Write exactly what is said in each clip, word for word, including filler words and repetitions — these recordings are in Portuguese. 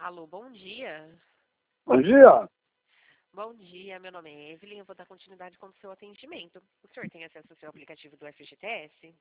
Alô, bom dia. Bom dia. Bom dia, meu nome é Evelyn, eu vou dar continuidade com o seu atendimento. O senhor tem acesso ao seu aplicativo do F G T S?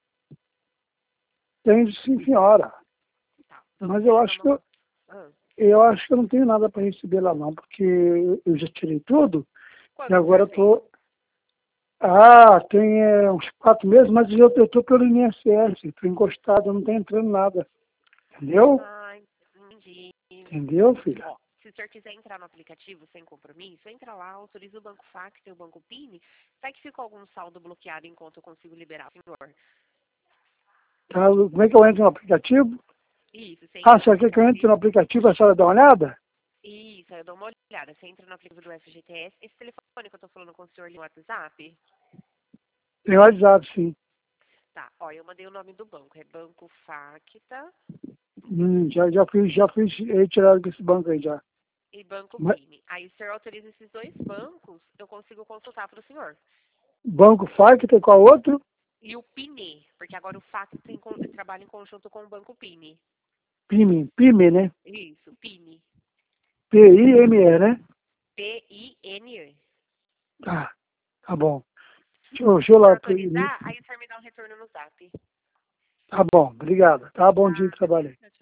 Tenho sim, senhora. Tá. Mas eu acho que eu, Ah, eu acho que eu não tenho nada para receber lá não, porque eu já tirei tudo e quando o agora senhor eu fez? tô. Ah, tem é, uns quatro meses, mas eu, eu tô pelo I N S S, tô encostado, não tá entrando nada. Entendeu? Ah, entendi. Entendeu, filha? Ó, se o senhor quiser entrar no aplicativo sem compromisso, entra lá, autoriza o Banco Factor e o Banco Pini. Vai que ficou algum saldo bloqueado enquanto eu consigo liberar o senhor. Tá, como é que eu entro no aplicativo? Isso, você Ah, entra no você quer que eu entre aplicativo. no aplicativo, a senhora dá uma olhada? Isso, aí eu dou uma olhada. Você entra no aplicativo do F G T S. Esse telefone que eu tô falando com o senhor ali no WhatsApp? Tem WhatsApp, sim. Tá, ó, eu mandei o nome do banco. É Banco Facta Hum, já, já fiz, já fiz retirada desse banco aí já. e Banco Mas, Pini. Aí o senhor autoriza esses dois bancos, eu consigo consultar para o senhor. banco F A C, tem qual outro? E o Pini, porque agora o Facta tem, con- trabalha em conjunto com o Banco Pini. PIME, PIME, né? Isso, Pini. P I M E, né? P I N E. Tá, tá bom. Deixa eu, Se deixa eu o senhor lá. autorizar, aí o senhor me dá um retorno no zap. Tá bom, obrigado. Tá bom dia de Tá, trabalho aí.